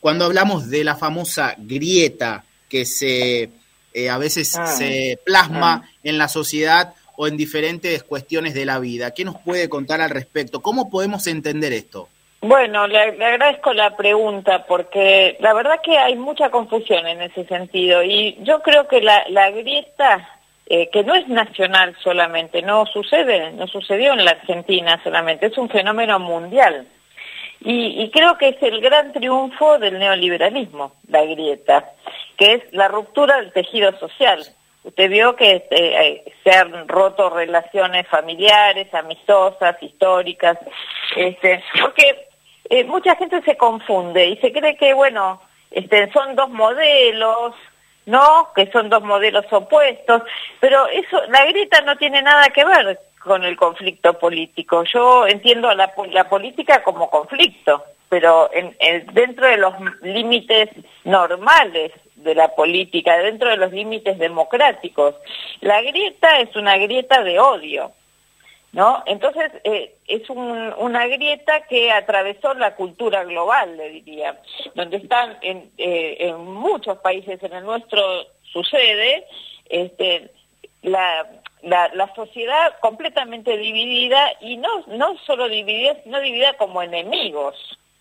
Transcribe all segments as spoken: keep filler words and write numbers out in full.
cuando hablamos de la famosa grieta que se eh, a veces Ah, se plasma ah. en la sociedad o en diferentes cuestiones de la vida. ¿Qué nos puede contar al respecto? ¿Cómo podemos entender esto? Bueno, le, le agradezco la pregunta porque la verdad que hay mucha confusión en ese sentido y yo creo que la, la grieta, eh, que no es nacional solamente, no sucede, no sucedió en la Argentina solamente, es un fenómeno mundial. Y, y creo que es el gran triunfo del neoliberalismo, la grieta, que es la ruptura del tejido social. Usted vio que eh, se han roto relaciones familiares, amistosas, históricas, este, porque eh, mucha gente se confunde y se cree que, bueno, este, son dos modelos, ¿no? Que son dos modelos opuestos, pero eso, la grieta no tiene nada que ver con el conflicto político. Yo entiendo a la, la política como conflicto, pero en, en, dentro de los límites normales de la política, dentro de los límites democráticos. La grieta es una grieta de odio, ¿no? Entonces, eh, es un, una grieta que atravesó la cultura global, le diría, donde están en, eh, en muchos países, en el nuestro sucede, este, la... La, la sociedad completamente dividida y no, no solo dividida, sino dividida como enemigos.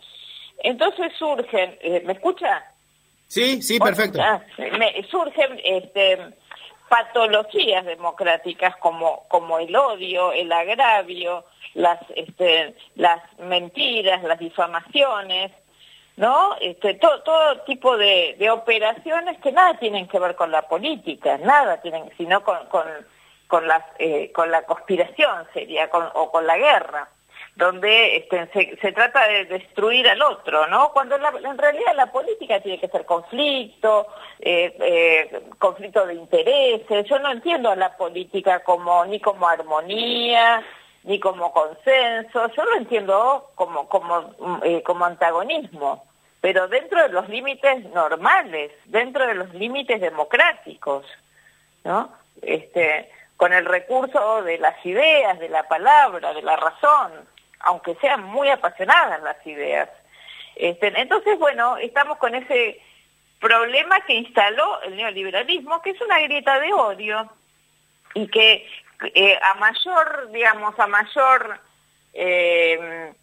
Entonces surgen, eh, ¿me escucha? Sí, sí, perfecto. Ah, me, surgen este, patologías democráticas como, como el odio, el agravio, las, este, las mentiras, las difamaciones, ¿no? Este, to, todo tipo de, de operaciones que nada tienen que ver con la política, nada tienen, sino con... con con las eh, con la conspiración sería con, o con la guerra, donde este, se, se trata de destruir al otro, ¿no? Cuando la, en realidad la política tiene que ser conflicto, eh, eh, conflicto de intereses. Yo no entiendo a la política como ni como armonía ni como consenso. Yo lo entiendo como como eh, como antagonismo, pero dentro de los límites normales, dentro de los límites democráticos, ¿no? Este con el recurso de las ideas, de la palabra, de la razón, aunque sean muy apasionadas las ideas. Este, entonces, bueno, estamos con ese problema que instaló el neoliberalismo, que es una grieta de odio, y que eh, a mayor, digamos, a mayor eh,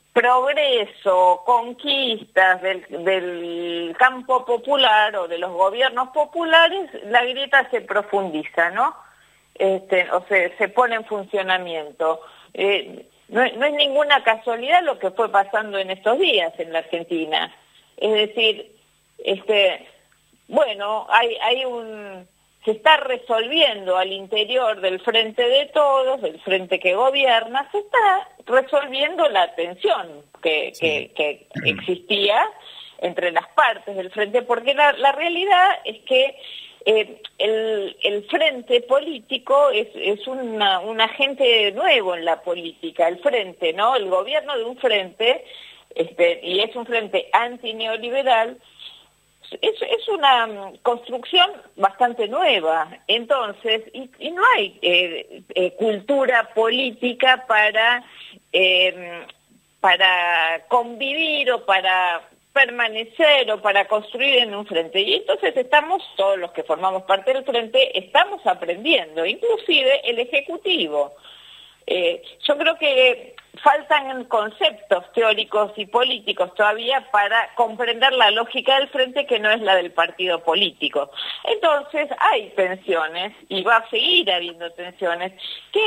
progreso, conquistas del, del campo popular o de los gobiernos populares, la grieta se profundiza, ¿no? Este, o se, se pone en funcionamiento. Eh, no, no es ninguna casualidad lo que fue pasando en estos días en la Argentina. Es decir, este, bueno, hay, hay un, se está resolviendo al interior del Frente de Todos, del Frente que gobierna, se está resolviendo la tensión que, sí. que, que existía entre las partes del Frente, porque la, la realidad es que Eh, el, el frente político es, es una, un agente nuevo en la política, el frente, ¿no? El gobierno de un frente, este, y es un frente antineoliberal, es, es una construcción bastante nueva. Entonces, y, y no hay eh, eh, cultura política para, eh, para convivir o para permanecer o para construir en un frente. Y entonces estamos, todos los que formamos parte del frente, estamos aprendiendo, inclusive el Ejecutivo. Eh, yo creo que faltan conceptos teóricos y políticos todavía para comprender la lógica del frente, que no es la del partido político. Entonces hay tensiones, y va a seguir habiendo tensiones, que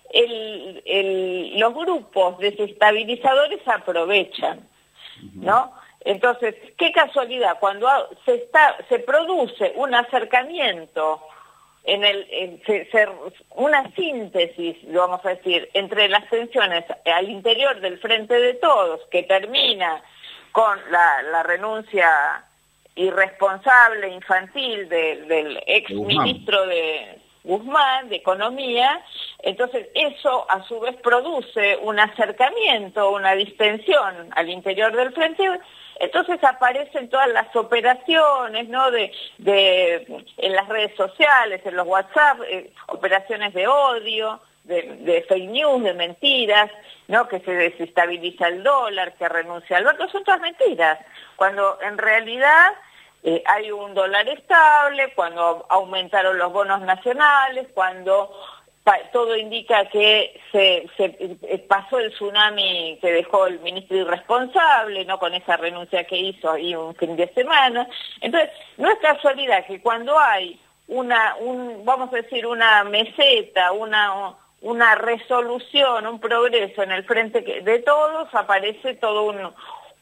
el, el, los grupos desestabilizadores aprovechan, ¿no? Entonces, qué casualidad, cuando se está se produce un acercamiento, en el en, se, se, una síntesis, vamos a decir, entre las tensiones al interior del Frente de Todos, que termina con la, la renuncia irresponsable, infantil de, del ex ministro de Guzmán, de Economía. Entonces eso a su vez produce un acercamiento, una distensión al interior del frente. Entonces aparecen todas las operaciones, ¿no? De, de en las redes sociales, en los WhatsApp, eh, operaciones de odio, de, de fake news, de mentiras, ¿no? Que se desestabiliza el dólar, que renuncia al voto, son todas mentiras. cuando en realidad eh, hay un dólar estable, cuando aumentaron los bonos nacionales, cuando todo indica que se, se pasó el tsunami que dejó el ministro irresponsable, ¿no? Con esa renuncia que hizo ahí un fin de semana. Entonces, no es casualidad que cuando hay una, un, vamos a decir, una meseta, una, una resolución, un progreso en el frente de todos, aparece todo un,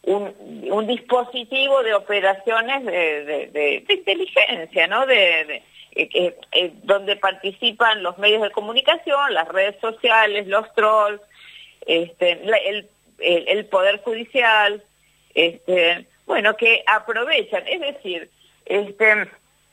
un, un dispositivo de operaciones de, de, de, de inteligencia, ¿no? De, de, Eh, eh, donde participan los medios de comunicación, las redes sociales, los trolls, este, la, el, el, el Poder Judicial, este, bueno, que aprovechan, es decir, este,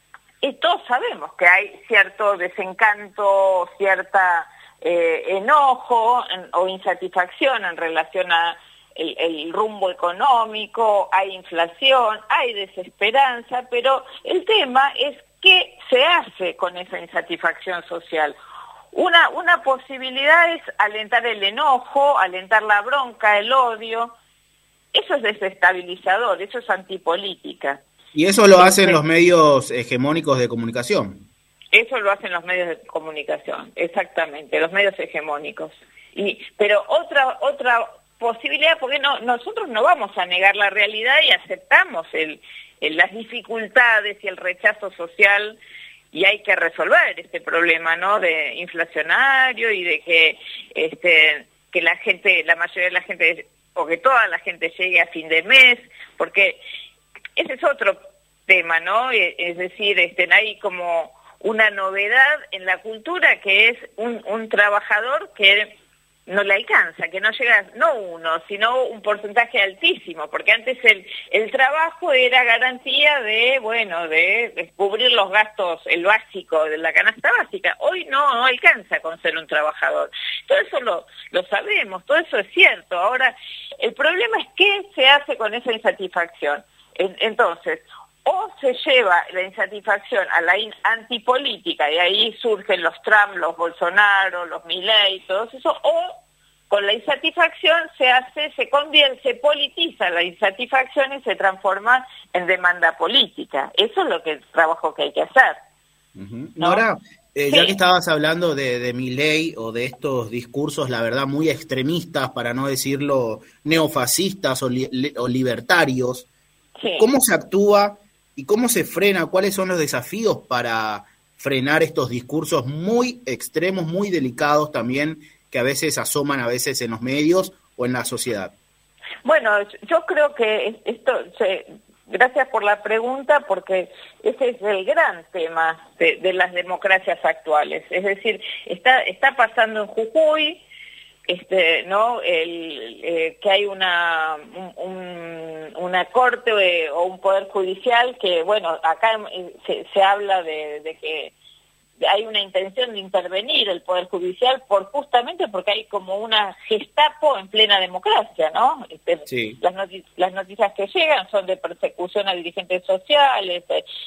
y todos sabemos que hay cierto desencanto, cierta eh, enojo en, o insatisfacción en relación a el, el rumbo económico, hay inflación, hay desesperanza, pero el tema es ¿qué se hace con esa insatisfacción social? Una, una posibilidad es alentar el enojo, alentar la bronca, el odio. Eso es desestabilizador, eso es antipolítica. Y eso lo hacen los medios hegemónicos de comunicación. Eso lo hacen los medios de comunicación, exactamente, los medios hegemónicos. Y, pero otra, otra posibilidad, porque no, nosotros no vamos a negar la realidad y aceptamos el... las dificultades y el rechazo social, y hay que resolver este problema, ¿no? De inflacionario y de que este que la gente, la mayoría de la gente, o que toda la gente llegue a fin de mes, porque ese es otro tema, ¿no? Es decir, este, hay como una novedad en la cultura que es un, un trabajador que no le alcanza, que no llega, no uno, sino un porcentaje altísimo, porque antes el, el trabajo era garantía de, bueno, de, de cubrir los gastos, el básico de la canasta básica. Hoy no, no alcanza con ser un trabajador. Todo eso lo, lo sabemos, todo eso es cierto. Ahora, el problema es qué se hace con esa insatisfacción. Entonces, o se lleva la insatisfacción a la in- antipolítica, y ahí surgen los Trump, los Bolsonaro, los Milei, todo eso, o con la insatisfacción se hace, se convierte, se politiza la insatisfacción y se transforma en demanda política. Eso es lo que el trabajo que hay que hacer. Uh-huh. ¿No? Ahora, eh, sí. Ya que estabas hablando de, de Milei o de estos discursos, la verdad, muy extremistas, para no decirlo neofascistas o, li- o libertarios, sí. ¿Cómo se actúa y cómo se frena? ¿Cuáles son los desafíos para frenar estos discursos muy extremos, muy delicados también, que a veces asoman a veces en los medios o en la sociedad? Bueno, yo creo que esto, se, gracias por la pregunta, porque ese es el gran tema de, de las democracias actuales. Es decir, está, está pasando en Jujuy, este, ¿no? El, eh, que hay una un, una corte eh, o un poder judicial que, bueno, acá eh, se, se habla de, de que hay una intención de intervenir el Poder Judicial por justamente porque hay como una Gestapo en plena democracia, ¿no? Este, sí. las, noti- las noticias que llegan son de persecución a dirigentes sociales,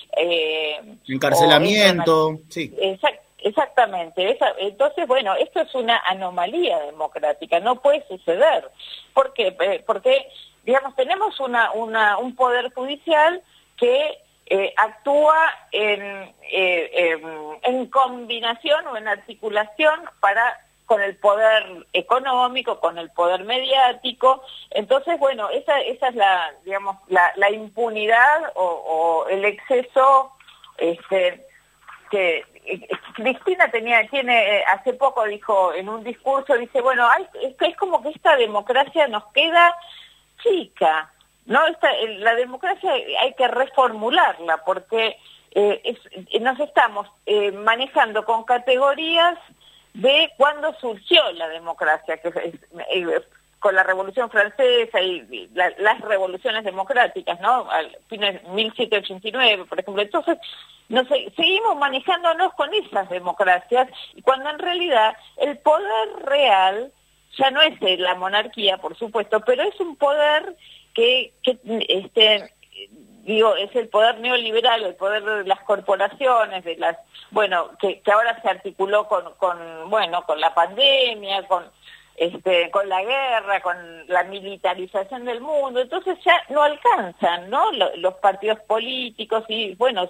eh, encarcelamiento, una, sí. Exact, exactamente. Esa, entonces, bueno, esto es una anomalía democrática, no puede suceder. ¿Por qué? Porque, digamos, tenemos una, una un Poder Judicial que Eh, actúa en, eh, eh, en combinación o en articulación para con el poder económico, con el poder mediático. Entonces, bueno, esa, esa es la, digamos, la, la impunidad o, o el exceso este, que eh, Cristina tenía, tiene, eh, hace poco dijo en un discurso, dice, bueno, hay, es, es como que esta democracia nos queda chica. No, esta, la democracia hay que reformularla porque eh, es, nos estamos eh, manejando con categorías de cuándo surgió la democracia, que es, eh, con la Revolución Francesa y la, las revoluciones democráticas, ¿no? Al fines de mil setecientos ochenta y nueve, por ejemplo. Entonces, nos, seguimos manejándonos con esas democracias, y cuando en realidad el poder real ya no es la monarquía, por supuesto, pero es un poder que, que este digo es el poder neoliberal, el poder de las corporaciones, de las bueno que, que ahora se articuló con, con bueno con la pandemia, con este, con la guerra, con la militarización del mundo, entonces ya no alcanzan, ¿no? Los partidos políticos y, bueno,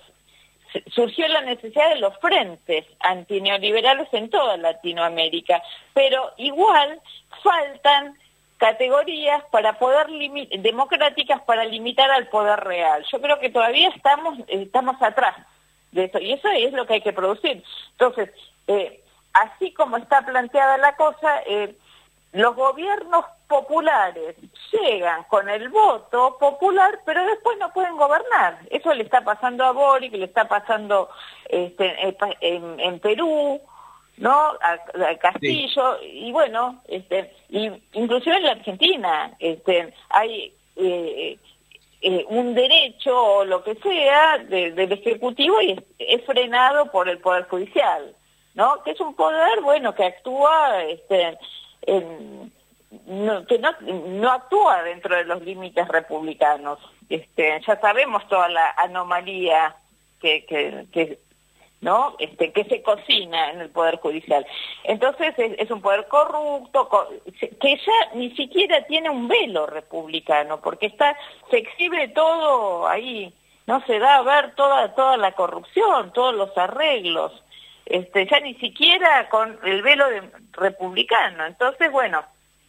surgió la necesidad de los frentes antineoliberales en toda Latinoamérica, pero igual faltan categorías para poder limi- democráticas para limitar al poder real. Yo creo que todavía estamos estamos atrás de eso, y eso es lo que hay que producir. Entonces, eh, así como está planteada la cosa, eh, los gobiernos populares llegan con el voto popular, pero después no pueden gobernar. Eso le está pasando a Boric, le está pasando este, en, en Perú, ¿no? A, a Castillo, sí. Y bueno, este, y inclusive en la Argentina, este, hay eh, eh, un derecho o lo que sea de, del Ejecutivo y es, es frenado por el Poder Judicial, ¿no? Que es un poder, bueno, que actúa, este, en, no, que no, no actúa dentro de los límites republicanos. Este, ya sabemos toda la anomalía que, que, que ¿no? Este, que se cocina en el Poder Judicial. Entonces es, es un poder corrupto, co que ya ni siquiera tiene un velo republicano, porque está, se exhibe todo ahí, no se da a ver toda, toda la corrupción, todos los arreglos, este, ya ni siquiera con el velo de republicano. Entonces, bueno,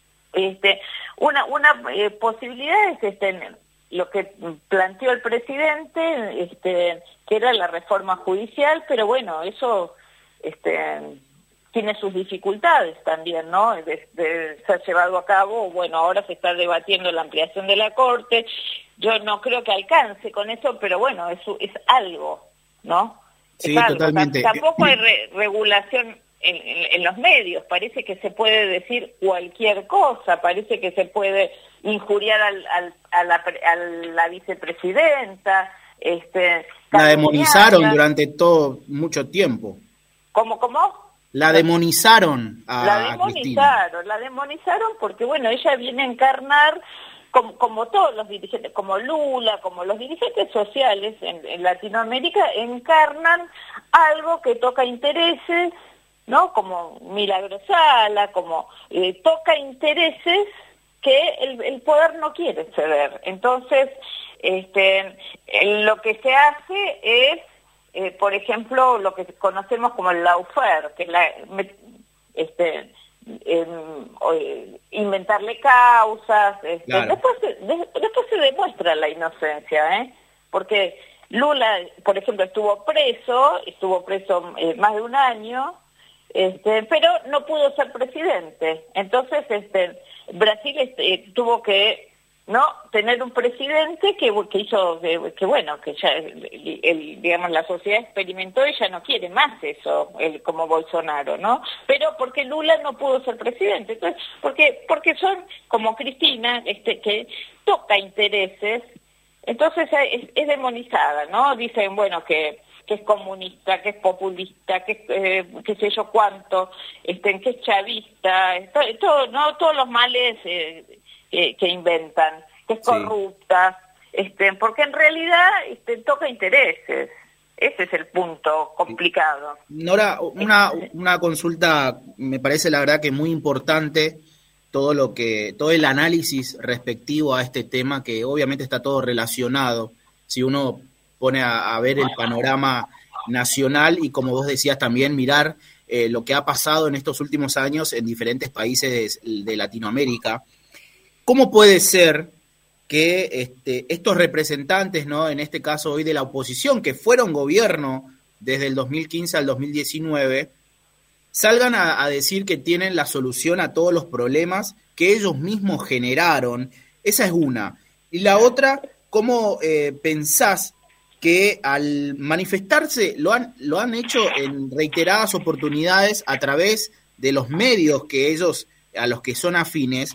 este, una, una eh, posibilidad es este, lo que planteó el presidente, este, que era la reforma judicial, pero bueno, eso este, tiene sus dificultades también, ¿no? De, de ser llevado a cabo, bueno, ahora se está debatiendo la ampliación de la Corte, yo no creo que alcance con eso, pero bueno, eso es algo, ¿no? Sí, es algo. totalmente. Tampoco hay re regulación en, en, en los medios, parece que se puede decir cualquier cosa, parece que se puede injuriar al, al, a, la, a la vicepresidenta, este, la demonizaron durante todo mucho tiempo. ¿Cómo, cómo? La demonizaron a La demonizaron, Cristina. la demonizaron porque, bueno, ella viene a encarnar, como, como todos los dirigentes, como Lula, como los dirigentes sociales en, en Latinoamérica, encarnan algo que toca intereses, ¿no? Como Milagro Sala, como eh, toca intereses que el, el poder no quiere ceder. Entonces, este, lo que se hace es, eh, por ejemplo, lo que conocemos como el lawfare, que es la, este, eh, inventarle causas. Este, claro. después, de, después se demuestra la inocencia, ¿eh? Porque Lula, por ejemplo, estuvo preso, estuvo preso eh, más de un año, este, pero no pudo ser presidente. Entonces, este, Brasil este, tuvo que no tener un presidente que, que hizo que, que bueno que ya el, el, digamos la sociedad experimentó y ya no quiere más eso, el, como Bolsonaro, ¿no? Pero porque Lula no pudo ser presidente, entonces porque porque son como Cristina, este, que toca intereses, entonces es, es demonizada, ¿no? Dicen, bueno, que que es comunista, que es populista, que eh, qué sé yo cuánto, este, que es chavista, todo, todo, no todos los males eh, eh, que inventan, que es corrupta, sí. este, porque en realidad este, toca intereses. Ese es el punto complicado. Nora, una, una consulta, me parece la verdad que muy importante, todo lo que, todo el análisis respectivo a este tema, que obviamente está todo relacionado. Si uno pone a, a ver el panorama nacional y, como vos decías también, mirar eh, lo que ha pasado en estos últimos años en diferentes países de, de Latinoamérica. ¿Cómo puede ser que este, estos representantes, ¿no?, en este caso hoy de la oposición, que fueron gobierno desde el dos mil quince al dos mil diecinueve, salgan a, a decir que tienen la solución a todos los problemas que ellos mismos generaron? Esa es una. Y la otra, ¿cómo eh, pensás que al manifestarse lo han, lo han hecho en reiteradas oportunidades a través de los medios que ellos, a los que son afines,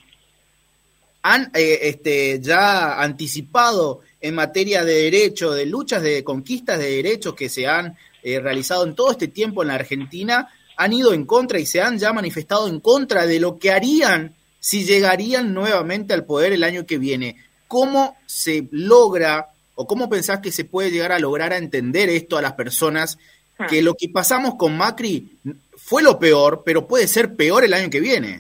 han eh, este, ya anticipado en materia de derecho, de luchas de conquistas de derechos que se han eh, realizado en todo este tiempo en la Argentina, han ido en contra y se han ya manifestado en contra de lo que harían si llegarían nuevamente al poder el año que viene? ¿Cómo se logra o cómo pensás que se puede llegar a lograr a entender esto a las personas, que lo que pasamos con Macri fue lo peor, pero puede ser peor el año que viene?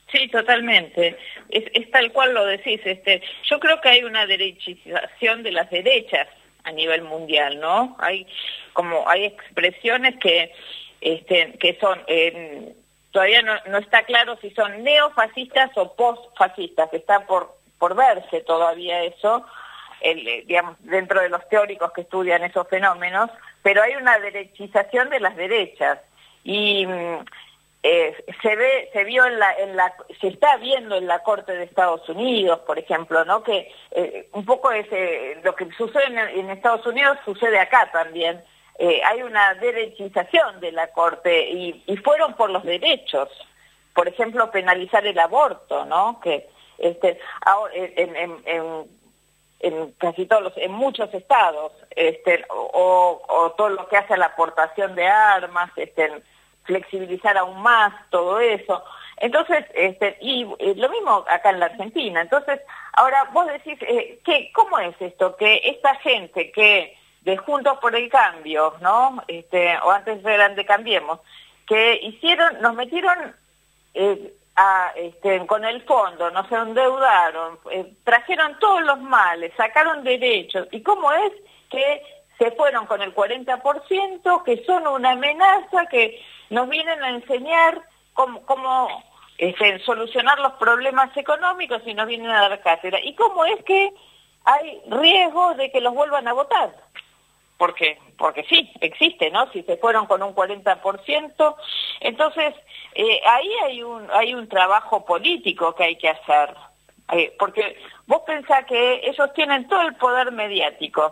Sí, totalmente. Es, es tal cual lo decís. Este, yo creo que hay una derechización de las derechas a nivel mundial, ¿no? Hay como hay expresiones que este, que son eh, todavía no, no está claro si son neofascistas o postfascistas. Está por por verse todavía eso, el, digamos, dentro de los teóricos que estudian esos fenómenos. Pero hay una derechización de las derechas y Eh, se ve, se vio en la, en la, se está viendo en la Corte de Estados Unidos, por ejemplo, ¿no? Que eh, un poco es eh, lo que sucede en, en Estados Unidos sucede acá también. Eh, hay una derechización de la Corte y, y fueron por los derechos. Por ejemplo, penalizar el aborto, ¿no? Que este, ahora, en, en, en, en casi todos los, en muchos estados, este, o, o todo lo que hace a la aportación de armas, este, flexibilizar aún más todo eso. Entonces, este, y eh, lo mismo acá en la Argentina. Entonces, ahora vos decís, eh, ¿qué, ¿cómo es esto? Que esta gente que de Juntos por el Cambio, ¿no? Este, o antes eran de Cambiemos, que hicieron, nos metieron eh, a, este, con el fondo, nos endeudaron, eh, trajeron todos los males, sacaron derechos. ¿Y cómo es que se fueron con el cuarenta por ciento, que son una amenaza, que nos vienen a enseñar cómo, cómo este, solucionar los problemas económicos y nos vienen a dar cátedra? ¿Y cómo es que hay riesgo de que los vuelvan a votar? Porque, porque sí, existe, ¿no? Si se fueron con un cuarenta por ciento, entonces eh, ahí hay un, hay un trabajo político que hay que hacer. Eh, porque vos pensás que ellos tienen todo el poder mediático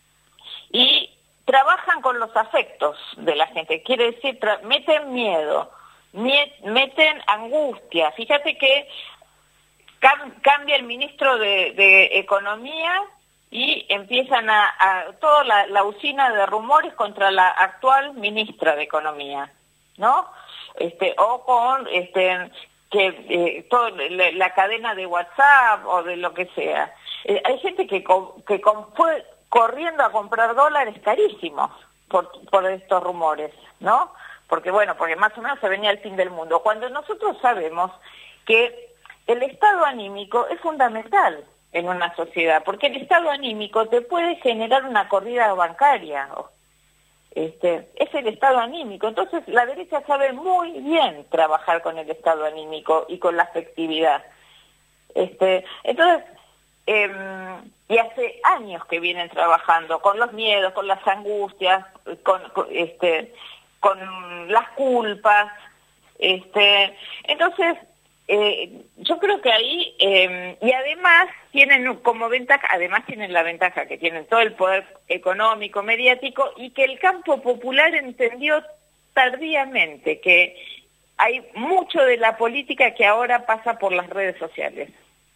y trabajan con los afectos de la gente, quiere decir, meten miedo, meten angustia. Fíjate que cam cambia el ministro de, de Economía y empiezan a, a toda la, la usina de rumores contra la actual ministra de Economía, ¿no? Este, o con este que eh, todo, la, la cadena de WhatsApp o de lo que sea. Eh, hay gente que, que con, fue corriendo a comprar dólares carísimos por, por estos rumores, ¿no? Porque bueno, porque más o menos se venía el fin del mundo. Cuando nosotros sabemos que el estado anímico es fundamental en una sociedad, porque el estado anímico te puede generar una corrida bancaria. Este, es el estado anímico. Entonces la derecha sabe muy bien trabajar con el estado anímico y con la afectividad. Este, entonces, eh, y hace años que vienen trabajando con los miedos, con las angustias, con, con este, con las culpas. Este, entonces, eh, yo creo que ahí, eh, y además tienen como ventaja, además tienen la ventaja que tienen todo el poder económico, mediático, y que el campo popular entendió tardíamente que hay mucho de la política que ahora pasa por las redes sociales.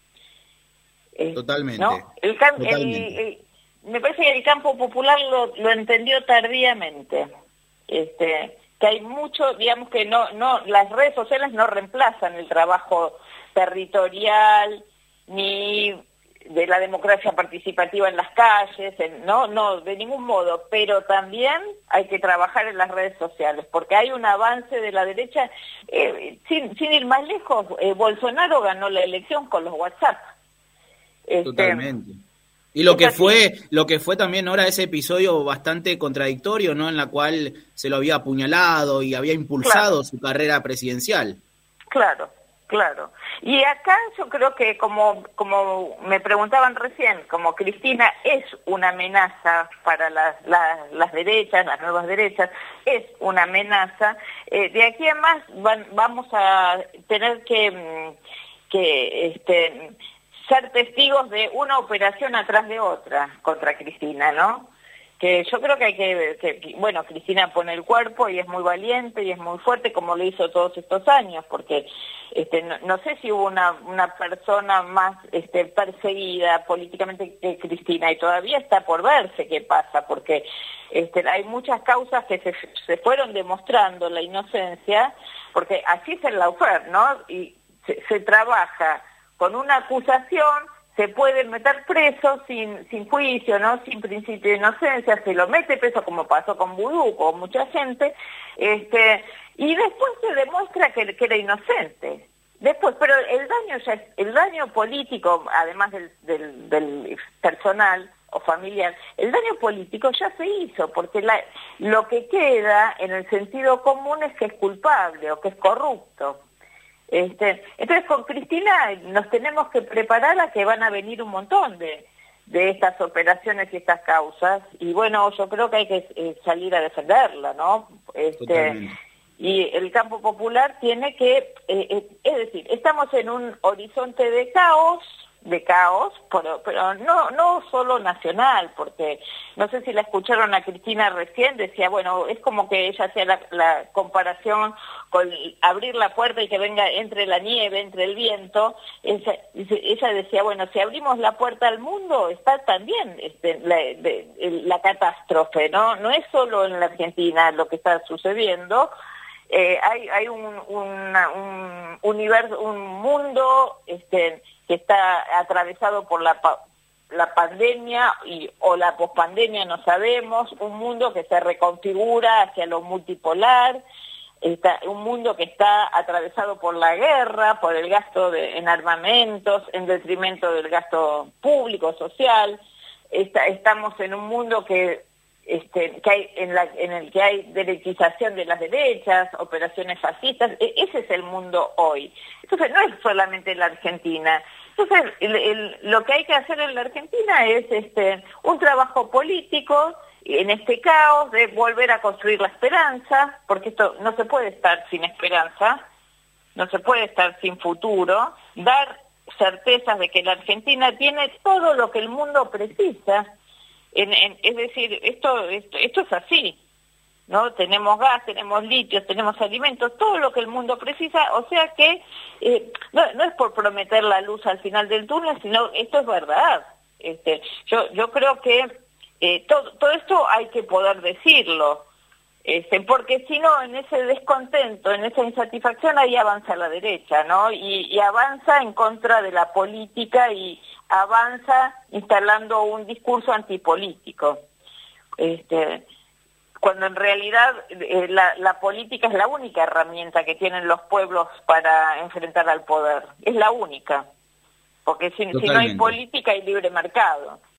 Totalmente. ¿No? El cam Totalmente. El, el, me parece que el campo popular lo, lo entendió tardíamente. Este, que hay mucho, digamos que no, no, las redes sociales no reemplazan el trabajo territorial ni de la democracia participativa en las calles, en, no, no, de ningún modo, pero también hay que trabajar en las redes sociales, porque hay un avance de la derecha, eh, sin, sin ir más lejos, eh, Bolsonaro ganó la elección con los WhatsApp. Este, Totalmente. Y lo que fue, lo que fue también ahora ese episodio bastante contradictorio, ¿no? En la cual se lo había apuñalado y había impulsado claro. su carrera presidencial. Claro, claro. Y acá yo creo que como, como me preguntaban recién, como Cristina es una amenaza para las, las, las derechas, las nuevas derechas, es una amenaza, eh, de aquí en más van, vamos a tener que, que este, ser testigos de una operación atrás de otra contra Cristina, ¿no? Que yo creo que hay que, que, bueno, Cristina pone el cuerpo y es muy valiente y es muy fuerte como lo hizo todos estos años, porque este, no, no sé si hubo una, una persona más este, perseguida políticamente que Cristina, y todavía está por verse qué pasa, porque este, hay muchas causas que se, se fueron demostrando la inocencia, porque así es el lawfare, ¿no? Y se, se trabaja con una acusación, se puede meter preso sin, sin juicio, ¿no? Sin principio de inocencia, se lo mete preso como pasó con Vudú, con mucha gente, este, y después se demuestra que, que era inocente. Después, pero el daño ya es, el daño político, además del, del, del personal o familiar, el daño político ya se hizo, porque la, lo que queda en el sentido común es que es culpable o que es corrupto. Este, entonces con Cristina nos tenemos que preparar a que van a venir un montón de, de estas operaciones y estas causas, y bueno, yo creo que hay que eh, salir a defenderla, ¿no? Este, y el campo popular tiene que, eh, eh, es decir, estamos en un horizonte de caos, de caos, pero, pero no no solo nacional, porque no sé si la escucharon a Cristina recién, decía, bueno, es como que ella hacía la, la comparación con abrir la puerta y que venga, entre la nieve, entre el viento. Ella, ella decía, bueno, si abrimos la puerta al mundo, está también este, la, de, la catástrofe, ¿no? No es solo en la Argentina lo que está sucediendo. Eh, hay hay un, una, un universo, un mundo este, que está atravesado por la, la pandemia y, o la pospandemia, no sabemos, un mundo que se reconfigura hacia lo multipolar, está, un mundo que está atravesado por la guerra, por el gasto de, en armamentos, en detrimento del gasto público, social. Está, estamos en un mundo que Este, que hay en, la, en el que hay derechización de las derechas, operaciones fascistas. E- ese es el mundo hoy. Entonces no es solamente la Argentina. Entonces el, el, lo que hay que hacer en la Argentina es este, un trabajo político en este caos de volver a construir la esperanza, porque esto no se puede estar sin esperanza, no se puede estar sin futuro, dar certezas de que la Argentina tiene todo lo que el mundo precisa. En, en, es decir, esto, esto esto es así, ¿no? Tenemos gas, tenemos litio, tenemos alimentos, todo lo que el mundo precisa, o sea que eh, no, no es por prometer la luz al final del túnel, sino esto es verdad. Este, yo yo creo que eh, todo, todo esto hay que poder decirlo, este, porque si no, en ese descontento, en esa insatisfacción, ahí avanza la derecha, ¿no? Y, y avanza en contra de la política y avanza instalando un discurso antipolítico, este, cuando en realidad eh, la, la política es la única herramienta que tienen los pueblos para enfrentar al poder, es la única, porque si, si no hay política hay libre mercado.